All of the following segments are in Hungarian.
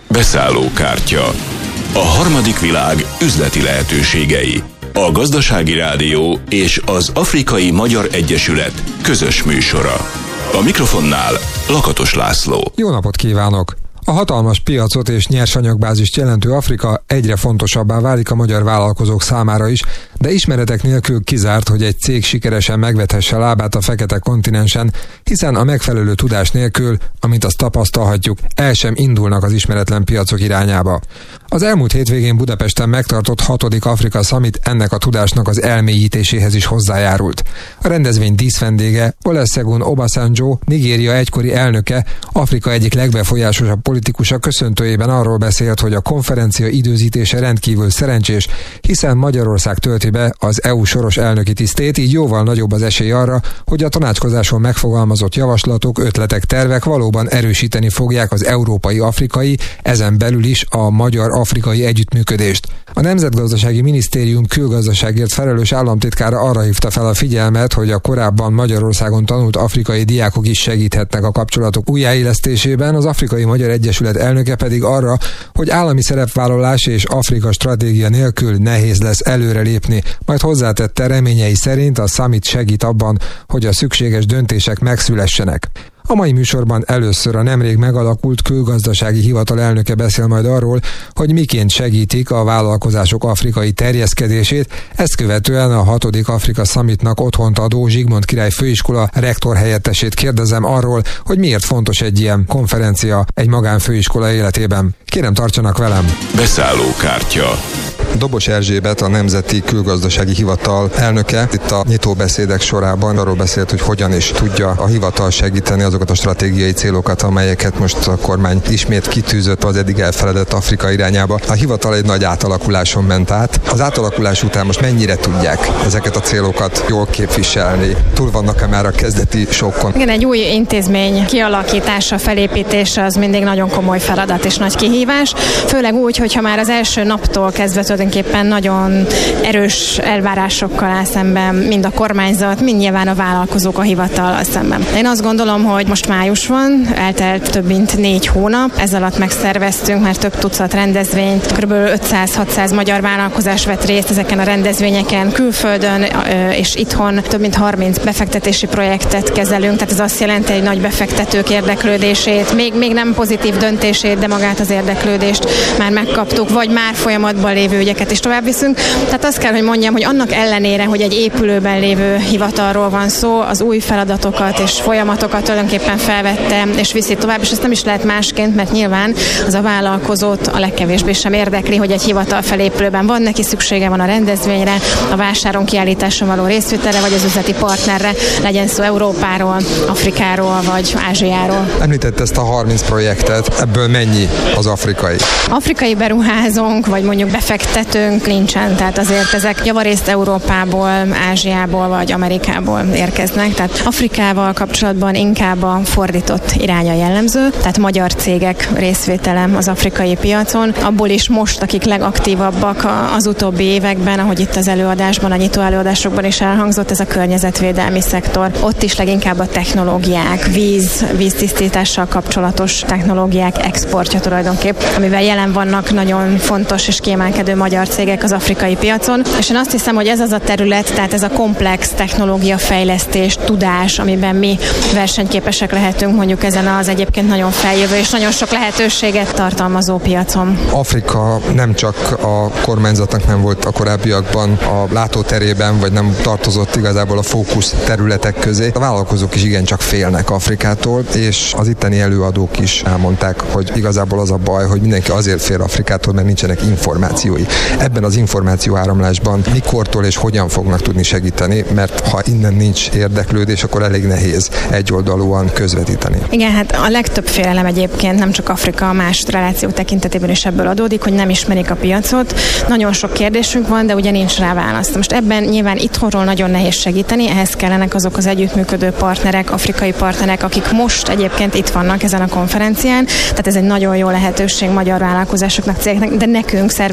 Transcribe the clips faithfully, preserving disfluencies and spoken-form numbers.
Beszállókártya. A harmadik világ üzleti lehetőségei. A Gazdasági Rádió és az Afrikai Magyar Egyesület közös műsora. A mikrofonnál Lakatos László. Jó napot kívánok! A hatalmas piacot és nyersanyagbázist jelentő Afrika egyre fontosabbá válik a magyar vállalkozók számára is, de ismeretek nélkül kizárt, hogy egy cég sikeresen megvethesse lábát a fekete kontinensen, hiszen a megfelelő tudás nélkül, amint azt tapasztalhatjuk, el sem indulnak az ismeretlen piacok irányába. Az elmúlt hétvégén Budapesten megtartott hatodik Afrika Summit ennek a tudásnak az elmélyítéséhez is hozzájárult. A rendezvény díszvendége Olusegun Obasanjo, Nigéria egykori elnöke, Afrika egyik legbefolyásosabb politikusa köszöntőjében arról beszélt, hogy a konferencia időzítése rendkívül szerencsés, hiszen Magyarország tölti be az é u soros elnöki tisztét, így jóval nagyobb az esély arra, hogy a tanácskozáson megfogalmazott javaslatok, ötletek, tervek valóban erősíteni fogják az európai-afrikai, ezen belül is a magyar-afrikai együttműködést. A Nemzetgazdasági Minisztérium külgazdaságért felelős államtitkára arra hívta fel a figyelmet, hogy a korábban Magyarországon tanult afrikai diákok is segíthetnek a kapcsolatok újjáélesztésében, az Afrikai Magyar Egyesület elnöke pedig arra, hogy állami szerepvállalás és Afrika stratégia nélkül nehéz lesz előrelépni, majd hozzátette, reményei szerint a summit segít abban, hogy a szükséges döntések megszülessenek. A mai műsorban először a nemrég megalakult külgazdasági hivatal elnöke beszél majd arról, hogy miként segítik a vállalkozások afrikai terjeszkedését, ezt követően a hatodik Afrika Summitnak otthont adó Zsigmond Király Főiskola rektor helyettesét kérdezem arról, hogy miért fontos egy ilyen konferencia egy magánfőiskola életében. Kérem, tartsanak velem! Beszállókártya. Dobos Erzsébet, a Nemzeti Külgazdasági Hivatal elnöke itt a nyitóbeszédek sorában arról beszélt, hogy hogyan is tudja a hivatal segíteni azokat a stratégiai célokat, amelyeket most a kormány ismét kitűzött az eddig elfeledett Afrika irányába. A hivatal egy nagy átalakuláson ment át. Az átalakulás után most mennyire tudják ezeket a célokat jól képviselni? Túl vannak-e már a kezdeti sokkon? Igen, egy új intézmény kialakítása, felépítése az mindig nagyon komoly feladat és nagy kihívás, főleg úgy, hogyha már az első naptól kezdve tulajdonképpen nagyon erős elvárásokkal áll szemben mind a kormányzat, mind nyilván a vállalkozók a hivatal szemben. Én azt gondolom, hogy most május van, eltelt több mint négy hónap, ez alatt megszerveztünk már több tucat rendezvényt, kb. ötszáz-hatszáz magyar vállalkozás vett részt ezeken a rendezvényeken, külföldön és itthon több mint harminc befektetési projektet kezelünk, tehát ez azt jelenti, egy nagy befektetők érdeklődését, még, még nem pozitív döntését, de magát az érdeklődést már megkaptuk, vagy már folyamatban lévő ügyeket is tovább viszünk. Tehát azt kell, hogy mondjam, hogy annak ellenére, hogy egy épülőben lévő hivatalról van szó, az új feladatokat és folyamatokat tulajdonképpen felvette és viszi tovább, és ezt nem is lehet másként, mert nyilván az a vállalkozót a legkevésbé sem érdekli, hogy egy hivatal felépülőben van, neki szüksége van a rendezvényre, a vásáron, kiállításon való részvételre, vagy az üzleti partnerre, legyen szó Európáról, Afrikáról, vagy Ázsiáról. Említett ezt a harminc projektet, ebből mennyi az afrikai? Afrikai beruházónk, vagy mondjuk befektetőnk nincsen, tehát azért ezek javarészt Európából, Ázsiából vagy Amerikából érkeznek, tehát Afrikával kapcsolatban inkább a fordított iránya jellemző, tehát magyar cégek részvétele az afrikai piacon, abból is most, akik legaktívabbak az utóbbi években, ahogy itt az előadásban, a nyitó előadásokban is elhangzott, ez a környezetvédelmi szektor. Ott is leginkább a technológiák, víz, víztisztítással kapcsolatos technológiák exportja tulajdonképp, amivel jelen vannak nagyon fontos és kiemelkedő magyar cégek az afrikai piacon, és én azt hiszem, hogy ez az a terület, tehát ez a komplex technológiafejlesztés, tudás, amiben mi versenyképesek lehetünk mondjuk ezen az egyébként nagyon feljövő és nagyon sok lehetőséget tartalmazó piacon. Afrika nem csak a kormányzatnak nem volt a korábbiakban a látóterében, vagy nem tartozott igazából a fókusz területek közé. A vállalkozók is igencsak félnek Afrikától, és az itteni előadók is elmondták, hogy igazából az a baj, hogy mindenki azért fél Afrikától, mert nincsenek információi. Ebben az információ áramlásban mikortól és hogyan fognak tudni segíteni, mert ha innen nincs érdeklődés, akkor elég nehéz egyoldalúan közvetíteni. Igen, hát a legtöbb félelem egyébként nem csak Afrika, a más relációk tekintetében is ebből adódik, hogy nem ismerik a piacot. Nagyon sok kérdésünk van, de ugye nincs rá válasz. Most ebben nyilván itthonról nagyon nehéz segíteni, ehhez kellenek azok az együttműködő partnerek, afrikai partnerek, akik most egyébként itt vannak ezen a konferencián. Tehát ez egy nagyon jó lehetőség magyar vállalkozásoknak, cégeknek, de nekünk szervezetileg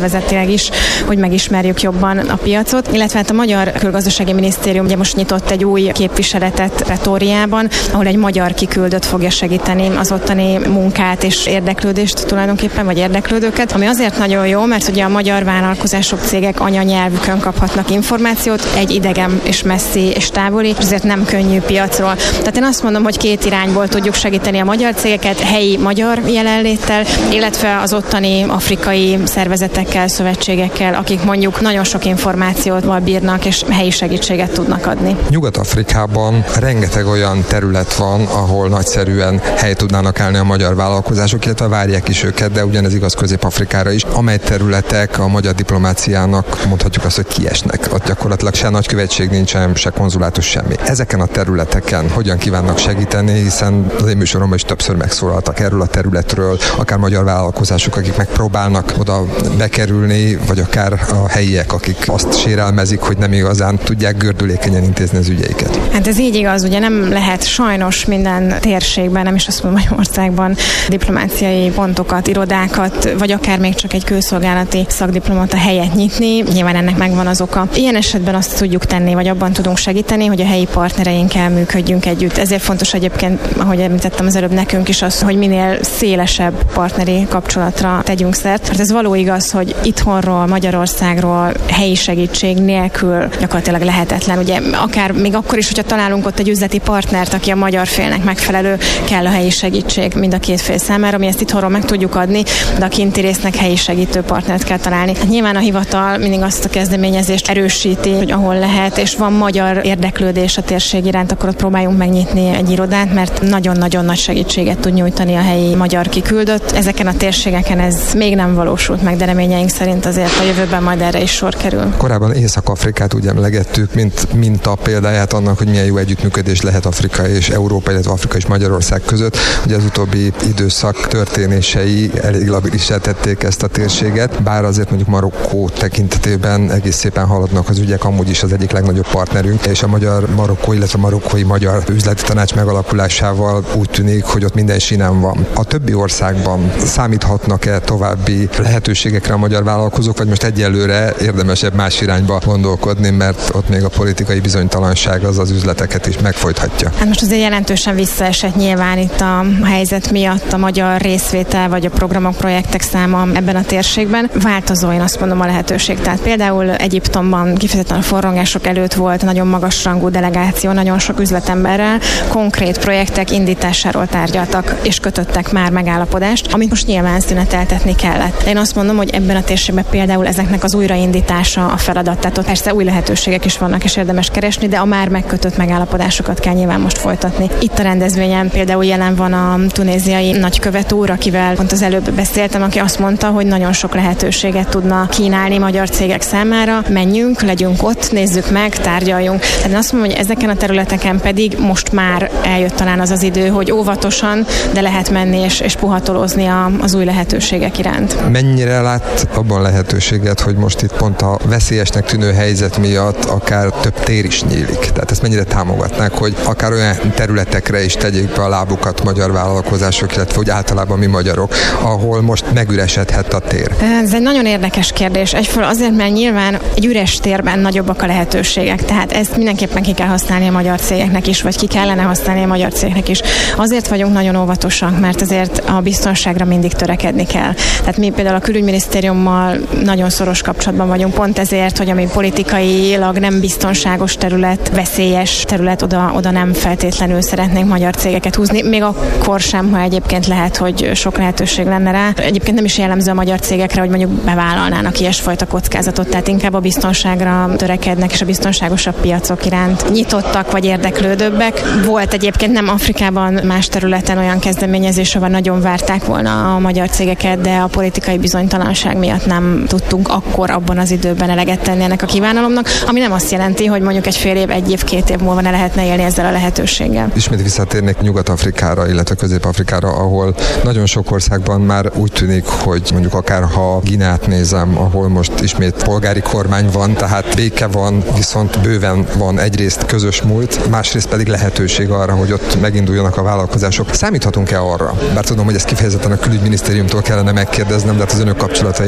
meg is, hogy megismerjük jobban a piacot, illetve hát a Magyar Külgazdasági Minisztérium ugye most nyitott egy új képviseletet Pretóriában, ahol egy magyar kiküldött fogja segíteni az ottani munkát és érdeklődést tulajdonképpen, vagy érdeklődőket, ami azért nagyon jó, mert ugye a magyar vállalkozások, cégek anyanyelvükön kaphatnak információt, egy idegen és messzi és távoli, és ezért nem könnyű piacról. Tehát én azt mondom, hogy két irányból tudjuk segíteni a magyar cégeket, helyi magyar jelenléttel, illetve az ottani afrikai szervezetekkel, szövetségekkel, akik mondjuk nagyon sok információval bírnak és helyi segítséget tudnak adni. Nyugat-Afrikában rengeteg olyan terület van, ahol nagyszerűen hely tudnának állni a magyar vállalkozások, illetve várják is őket, de ugyanez igaz Közép-Afrikára is, amely területek a magyar diplomáciának mondhatjuk azt, hogy kiesnek. Ott gyakorlatilag se nagykövetség nincsen, se konzulátus, semmi. Ezeken a területeken hogyan kívánnak segíteni, hiszen az én műsoromban is többször megszólaltak erről a területről, akár magyar vállalkozások, akik megpróbálnak oda bekerülni, vagy akár a helyiek, akik azt sérelmezik, hogy nem igazán tudják gördülékenyen intézni az ügyeiket. Hát ez így igaz, ugye nem lehet sajnos minden térségben, nem is azt mondom, hogy országban diplomáciai pontokat, irodákat, vagy akár még csak egy külszolgálati szakdiplomata helyet nyitni. Nyilván ennek megvan az oka. Ilyen esetben azt tudjuk tenni, vagy abban tudunk segíteni, hogy a helyi partnereinkkel működjünk együtt. Ezért fontos egyébként, ahogy említettem az előbb, nekünk is az, hogy minél szélesebb partneri kapcsolatra tegyünk szert. Mert ez való igaz, hogy itthonról, Magyarországról helyi segítség nélkül gyakorlatilag lehetetlen. Ugye akár még akkor is, hogyha találunk ott egy üzleti partnert, aki a magyar félnek megfelelő, kell a helyi segítség mind a két fél számára. Mi ezt itthonról meg tudjuk adni, de a kinti résznek helyi segítő partnert kell találni. Hát nyilván a hivatal mindig azt a kezdeményezést erősíti, hogy ahol lehet, és van magyar érdeklődés a térség iránt, akkor ott próbáljunk megnyitni egy irodát, mert nagyon-nagyon nagy segítséget tud nyújtani a helyi magyar kiküldött. Ezeken a térségeken ez még nem valósult meg, de reményeink szerint azért a jövőben majd erre is sor kerül. Korábban Észak-Afrikát úgy emlegettük, mint minta példáját annak, hogy milyen jó együttműködés lehet Afrika és Európa, illetve Afrika és Magyarország között. Ugye az utóbbi időszak történései elég labilissá tették ezt a térséget, bár azért mondjuk Marokkó tekintetében egész szépen haladnak az ügyek, amúgy is az egyik legnagyobb partnerünk, és a magyar Marokkó, illetve a marokkói magyar üzleti tanács megalakulásával úgy tűnik, hogy ott minden sinem van. A többi országban számíthatnak-e további lehetőségekre a magyar vállalkozók, vagy most egyelőre érdemesebb más irányba gondolkodni, mert ott még a politikai bizonytalanság az az üzleteket is megfojthatja? Hát most azért jelentősen visszaesett nyilván itt a helyzet miatt a magyar részvétel, vagy a programok, projektek száma ebben a térségben. Változó, én azt mondom, a lehetőség. Tehát például Egyiptomban kifejezetten a forrongások előtt volt nagyon magas rangú delegáció, nagyon sok üzletemberrel konkrét projektek indításáról tárgyaltak, és kötöttek már megállapodást, amit most nyilván szüneteltetni kellett. De én azt mondom, hogy ebben a térségben például ezeknek az újraindítása a feladat. Tehát ott persze új lehetőségek is vannak, és érdemes keresni, de a már megkötött megállapodásokat kell nyilván most folytatni. Itt a rendezvényen például jelen van a tunéziai nagykövet úr, akivel pont az előbb beszéltem, aki azt mondta, hogy nagyon sok lehetőséget tudna kínálni magyar cégek számára. Menjünk, legyünk ott, nézzük meg, tárgyaljunk. Tehát én azt mondom, hogy ezeken a területeken pedig most már eljött talán az az idő, hogy óvatosan, de lehet menni és, és puhatolózni a, az új lehetőségek iránt. Mennyire lát abban lehetőséget, hogy most itt pont a veszélyesnek tűnő helyzet miatt akár több tér is nyílik? Tehát ezt mennyire támogatnák, hogy akár olyan területekre is tegyék be a lábukat magyar vállalkozások, illetve úgy általában mi magyarok, ahol most megüresedhet a tér? Ez egy nagyon érdekes kérdés. Egyföl azért, mert nyilván egy üres térben nagyobbak a lehetőségek, tehát ezt mindenképpen ki kell használni a magyar cégeknek is, vagy ki kellene használni a magyar cégeknek is. Azért vagyunk nagyon óvatosak, mert azért a biztonságra mindig törekedni kell. Tehát mi például a külügyminisztériummal nagyon szoros kapcsolatban vagyunk, pont ezért, hogy ami politikailag nem biztonságos terület, veszélyes terület, oda, oda nem feltétlenül szeretnénk magyar cégeket húzni, még akkor sem, ha egyébként lehet, hogy sok lehetőség lenne rá. Egyébként nem is jellemző a magyar cégekre, hogy mondjuk bevállalnának ilyesfajta kockázatot, tehát inkább a biztonságra törekednek, és a biztonságosabb piacok iránt nyitottak vagy érdeklődőbbek. Volt egyébként nem Afrikában, más területen olyan kezdeményezés, ahol nagyon várták volna a magyar cégeket, de a politikai bizonytalanság miatt nem tudtunk akkor abban az időben eleget tenni ennek a kívánalomnak, ami nem azt jelenti, hogy mondjuk egy fél év, egy év, két év múlva ne lehetne élni ezzel a lehetőséggel. Ismét visszatérnék Nyugat-Afrikára, illetve Közép-Afrikára, ahol nagyon sok országban már úgy tűnik, hogy mondjuk akár ha Gineát nézem, ahol most ismét polgári kormány van, tehát béke van, viszont bőven van egyrészt közös múlt, másrészt pedig lehetőség arra, hogy ott meginduljanak a vállalkozások. Számíthatunk-e arra? Bár tudom, hogy ezt kifejezetten a külügyminisztériumtól kellene megkérdeznem, de hát az önök kapcsolatai elég jók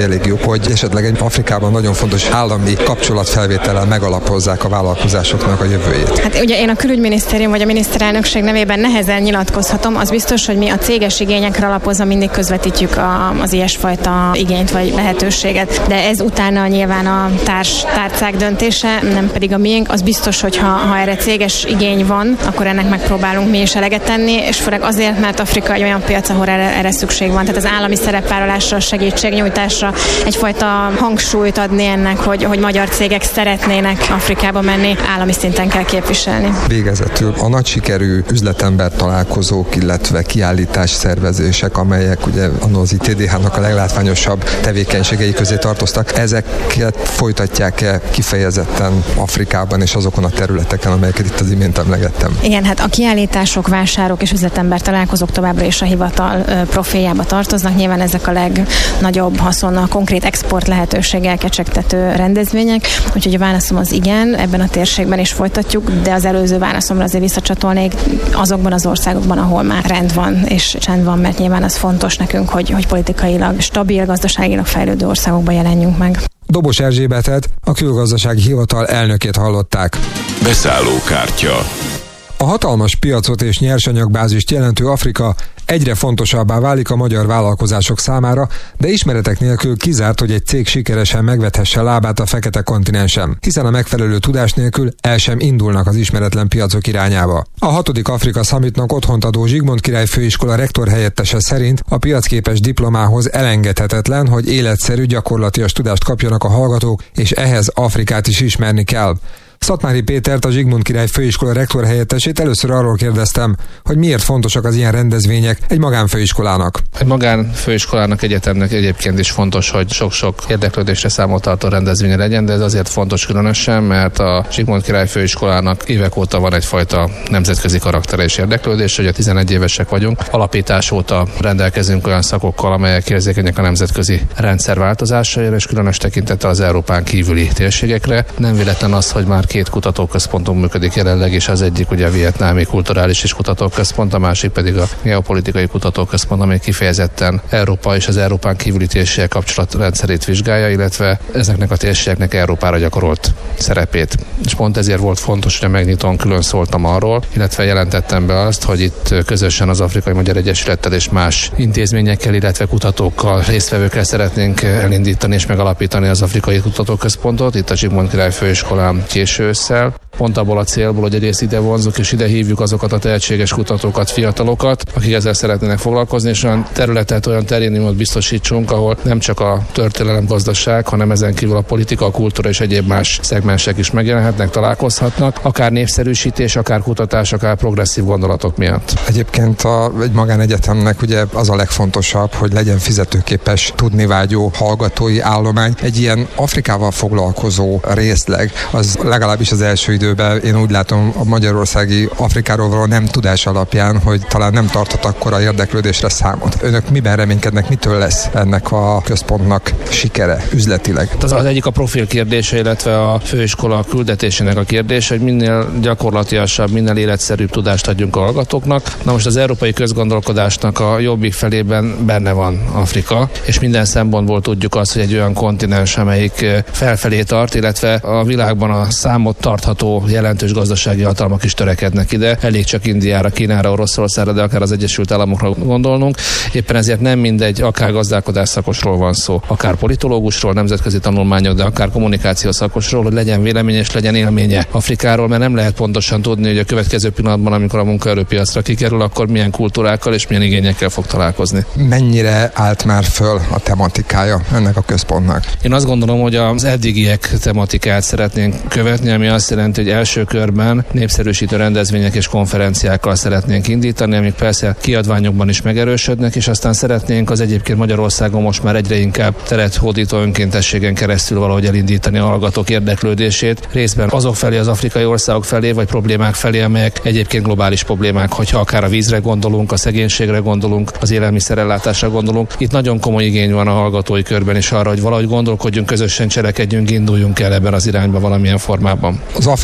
hogy esetleg egy Afrikában nagyon fontos állami kapcsolatfelvétellel megalapozzák a vállalkozásoknak a jövőjét? Hát ugye én a külügyminisztérium vagy a miniszterelnökség nevében nehezen nyilatkozhatom. Az biztos, hogy mi a céges igényekre alapozva mindig közvetítjük a, az ilyesfajta igényt vagy lehetőséget. De ez utána nyilván a társ tárcák döntése, nem pedig a miénk. Az biztos, hogy ha, ha erre céges igény van, akkor ennek megpróbálunk mi is eleget tenni, és főleg azért, mert Afrika egy olyan piac, ahol erre, erre szükség van. Tehát az állami szerepvállalásra, segítségnyújtásra egyfajta hangsúlyt adni ennek, hogy, hogy magyar cégek szeretnének Afrikába menni, állami szinten kell képviselni. Végezetül a nagy sikerű üzletember találkozók, illetve kiállítás szervezések, amelyek ugye az i té dé há-nak a leglátványosabb tevékenységei közé tartoztak, ezeket folytatják-e kifejezetten Afrikában és azokon a területeken, amelyeket itt az imént emlegettem? Igen, hát a kiállítások, vásárok és üzletember találkozók továbbra is a hivatal profiljába tartoznak. Nyilván ezek a legnagyobb haszonnal, konkrét export lehetőséggel kecsegtető rendezvények, úgyhogy a válaszom az igen, ebben a térségben is folytatjuk, de az előző válaszomra azért visszacsatolnék azokban az országokban, ahol már rend van és csend van, mert nyilván az fontos nekünk, hogy, hogy politikailag stabil, gazdaságilag fejlődő országokban jelenjünk meg. Dobos Erzsébetet, a Külgazdasági Hivatal elnökét hallották. Beszállókártya. A hatalmas piacot és nyersanyagbázist jelentő Afrika egyre fontosabbá válik a magyar vállalkozások számára, de ismeretek nélkül kizárt, hogy egy cég sikeresen megvethesse lábát a fekete kontinensen, hiszen a megfelelő tudás nélkül el sem indulnak az ismeretlen piacok irányába. A hatodik Afrika Summitnak otthont adó Zsigmond Király Főiskola rektor helyettese szerint a piacképes diplomához elengedhetetlen, hogy életszerű gyakorlatias tudást kapjanak a hallgatók, és ehhez Afrikát is ismerni kell. Szatmári Pétert, a Zsigmond Király Főiskola rektor helyettesét először arról kérdeztem, hogy miért fontosak az ilyen rendezvények egy magánfőiskolának. Egy magánfőiskolának, egyetemnek egyébként is fontos, hogy sok-sok érdeklődésre számot tartó rendezvénye legyen, de ez azért fontos különösen, mert a Zsigmond Király Főiskolának évek óta van egyfajta nemzetközi karaktere és érdeklődés, hogy a tizenegy évesek vagyunk. Alapítás óta rendelkezünk olyan szakokkal, amelyek érzékenyek a nemzetközi rendszer változásaira, és különös tekintettel az Európán kívüli térségekre. Nem véletlen az, hogy már két kutatóközpontunk működik jelenleg, és az egyik ugye a vietnámi kulturális és kutatóközpont, a másik pedig a geopolitikai kutatóközpont, amely kifejezetten Európa és az Európán kívüli térségek kapcsolatrendszerét vizsgálja, illetve ezeknek a térségeknek Európára gyakorolt szerepét. És pont ezért volt fontos, hogy a megnyitón külön szóltam arról, illetve jelentettem be azt, hogy itt közösen az Afrikai Magyar Egyesülettel és más intézményekkel, illetve kutatókkal, résztvevőkkel szeretnénk elindítani és megalapítani az Afrikai Kutatóközpontot, itt a Zsigmond Király Főiskolán késő ősszel. Pont abból a célból, hogy egyrészt ide vonzuk és ide hívjuk azokat a tehetséges kutatókat, fiatalokat, akik ezzel szeretnének foglalkozni, és olyan területet, olyan teréniumot biztosítsunk, ahol nem csak a történelem, gazdaság, hanem ezen kívül a politika, a kultúra és egyéb más szegmensek is megjelenhetnek, találkozhatnak, akár népszerűsítés, akár kutatás, akár progresszív gondolatok miatt. Egyébként a, egy magánegyetemnek ugye az a legfontosabb, hogy legyen fizetőképes, tudnivágyó hallgatói állomány. Egy ilyen Afrikával foglalkozó részleg, az legalábbis az első időben én úgy látom a magyarországi Afrikáról való nem tudás alapján, hogy talán nem tarthat akkora érdeklődésre számot. Önök miben reménykednek, mitől lesz ennek a központnak sikere üzletileg? Az, az egyik a profil kérdése, illetve a főiskola küldetésének a kérdése, hogy minél gyakorlatiasabb, minél életszerűbb tudást adjunk a hallgatóknak. Na most az európai közgondolkodásnak a jobbik felében benne van Afrika, és minden szempontból tudjuk azt, hogy egy olyan kontinens, amelyik felfelé tart, illetve a világban a számot tartható jelentős gazdasági hatalmak is törekednek ide. Elég csak Indiára, Kínára, Oroszországra, de akár az Egyesült Államokra gondolnunk. Éppen ezért nem mindegy, akár gazdálkodás szakosról van szó, akár politológusról, nemzetközi tanulmányok, de akár kommunikáció szakosról, hogy legyen véleménye és legyen élménye Afrikáról, mert nem lehet pontosan tudni, hogy a következő pillanatban, amikor a munkaerőpiacra kikerül, akkor milyen kultúrákkal és milyen igényekkel fog találkozni. Mennyire állt már föl a tematikája ennek a központnak? Én azt gondolom, hogy az eddigiek tematikát szeretnénk követni, ami azt jelenti, hogy első körben népszerűsítő rendezvények és konferenciákkal szeretnénk indítani, amik persze kiadványokban is megerősödnek, és aztán szeretnénk az egyébként Magyarországon most már egyre inkább teret hódító önkéntességen keresztül valahogy elindítani a hallgatók érdeklődését, részben azok felé, az afrikai országok felé, vagy problémák felé, amelyek egyébként globális problémák, hogyha akár a vízre gondolunk, a szegénységre gondolunk, az élelmiszerellátásra gondolunk. Itt nagyon komoly igény van a hallgatói körben is arra, hogy valahogy gondolkodjunk, közösen cselekedjünk, induljunk el ebben az irányba valamilyen formában. Az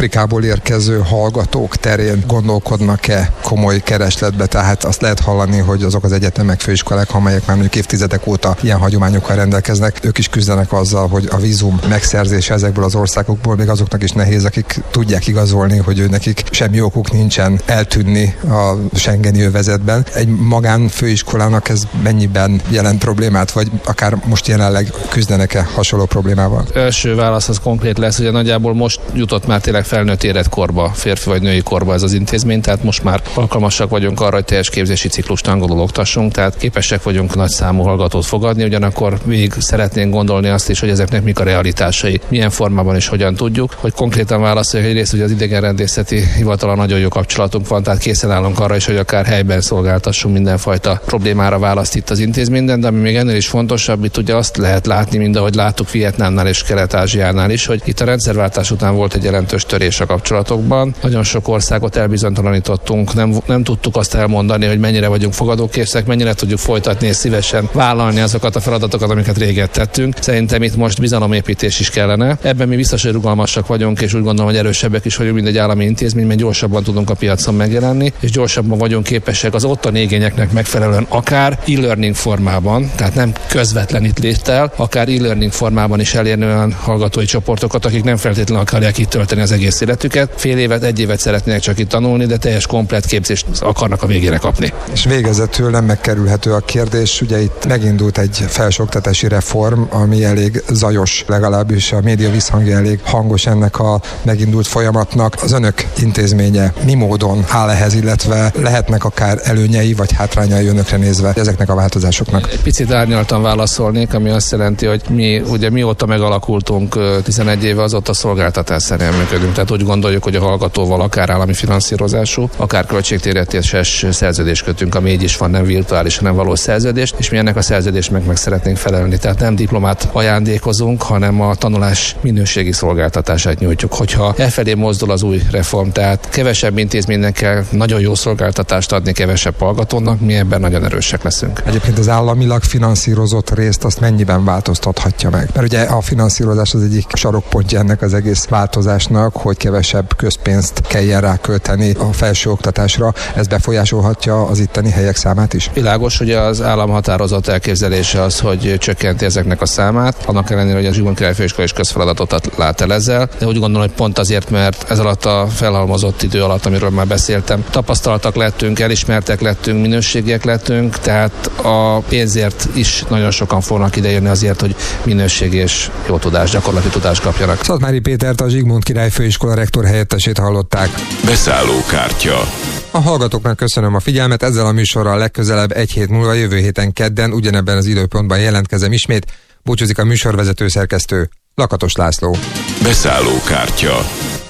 Afrikából érkező hallgatók terén gondolkodnak-e komoly keresletbe? Tehát azt lehet hallani, hogy azok az egyetemek, főiskolák, amelyek már mondjuk évtizedek óta ilyen hagyományokkal rendelkeznek, ők is küzdenek azzal, hogy a vízum megszerzése ezekből az országokból még azoknak is nehéz, akik tudják igazolni, hogy ő nekik semmi okuk nincsen eltűnni a schengeni övezetben. Egy magánfőiskolának ez mennyiben jelent problémát, vagy akár most jelenleg küzdenek-e hasonló problémával? Első válasz az konkrét lesz, hogy nagyjából most jutott már tényleg felnőtt életkorba, férfi vagy női korba ez az intézmény, tehát most már alkalmasak vagyunk arra, hogy teljes képzési ciklust angolul oktassunk, tehát képesek vagyunk nagy számú hallgatót fogadni, ugyanakkor végig szeretnénk gondolni azt is, hogy ezeknek mik a realitásai, milyen formában és hogyan tudjuk, hogy konkrétan válaszoljak. Egyrészt, hogy az idegenrendészeti hivatala nagyon jó kapcsolatunk van, tehát készen állunk arra is, hogy akár helyben szolgáltassunk mindenfajta problémára választ itt az intézményben, de ami még ennél is fontosabb, itt ugye azt lehet látni, mind ahogy láttuk Vietnámnál és Kelet-Ázsiánál is, hogy itt a rendszerváltás után volt egy jelentős törés a kapcsolatokban. Nagyon sok országot elbizonytalanítottunk, nem, nem tudtuk azt elmondani, hogy mennyire vagyunk fogadókészek, mennyire tudjuk folytatni és szívesen vállalni azokat a feladatokat, amiket régen tettünk. Szerintem itt most bizalomépítés is kellene. Ebben mi biztos, hogy rugalmasak vagyunk, és úgy gondolom, hogy erősebbek is vagyunk, mint egy állami intézmény, mert gyorsabban tudunk a piacon megjelenni, és gyorsabban vagyunk képesek az ottani igényeknek megfelelően akár e-learning formában, tehát nem közvetlen itt léttel, akár e-learning formában is elérni olyan hallgatói csoportokat, akik nem feltétlenül akarják itt tölteni az egész életüket. Fél évet, egy évet szeretnének csak itt tanulni, de teljes komplett képzést akarnak a végére kapni. És végezetül nem megkerülhető a kérdés, ugye itt megindult egy felsőoktatási reform, ami elég zajos, legalábbis a média visszhangja elég hangos ennek a megindult folyamatnak. Az önök intézménye mi módon áll ehhez, illetve lehetnek akár előnyei vagy hátrányai önökre nézve ezeknek a változásoknak? Egy picit árnyaltan válaszolnék, ami azt jelenti, hogy mi ugye mióta megalakultunk tizenegy éve, azóta szolgáltatás szerint működünk. Tehát úgy gondoljuk, hogy a hallgatóval akár állami finanszírozású, akár költségtérítéses szerződést kötünk, ami így is van, nem virtuális, hanem valós szerződést, és mi ennek a szerződésnek meg szeretnénk felelni. Tehát nem diplomát ajándékozunk, hanem a tanulás minőségi szolgáltatását nyújtjuk. Hogyha elfelé mozdul az új reform, tehát kevesebb intézménynek kell nagyon jó szolgáltatást adni kevesebb hallgatónak, mi ebben nagyon erősek leszünk. Egyébként az államilag finanszírozott részt azt mennyiben változtathatja meg? Mert ugye a finanszírozás az egyik sarokpontja ennek az egész változásnak, hogy kevesebb közpénzt kelljen rákölteni a felsőoktatásra. Ez befolyásolhatja az itteni helyek számát is? Világos, hogy az állam határozott elképzelése az, hogy csökkenti ezeknek a számát, annak ellenére, hogy a Zsigmond Király Főiskola is közfeladatot lát el ezzel, de úgy gondolom, hogy pont azért, mert ez alatt a felhalmozott idő alatt, amiről már beszéltem, tapasztaltak lettünk, elismertek lettünk, minőségiek lettünk, tehát a pénzért is nagyon sokan fognak idejönni azért, hogy minőség és jó tudás, gyakorlati tudást kapjanak. Szatmári Pétert, a Zsigmond Király Főiskola rektor helyettesét hallották. Beszállókártya. A hallgatóknak köszönöm a figyelmet, ezzel a műsorral legközelebb egy hét múlva, jövő héten kedden ugyanebben az időpontban jelentkezem ismét. Búcsúzik a műsorvezető szerkesztő, Lakatos László. Beszállókártya.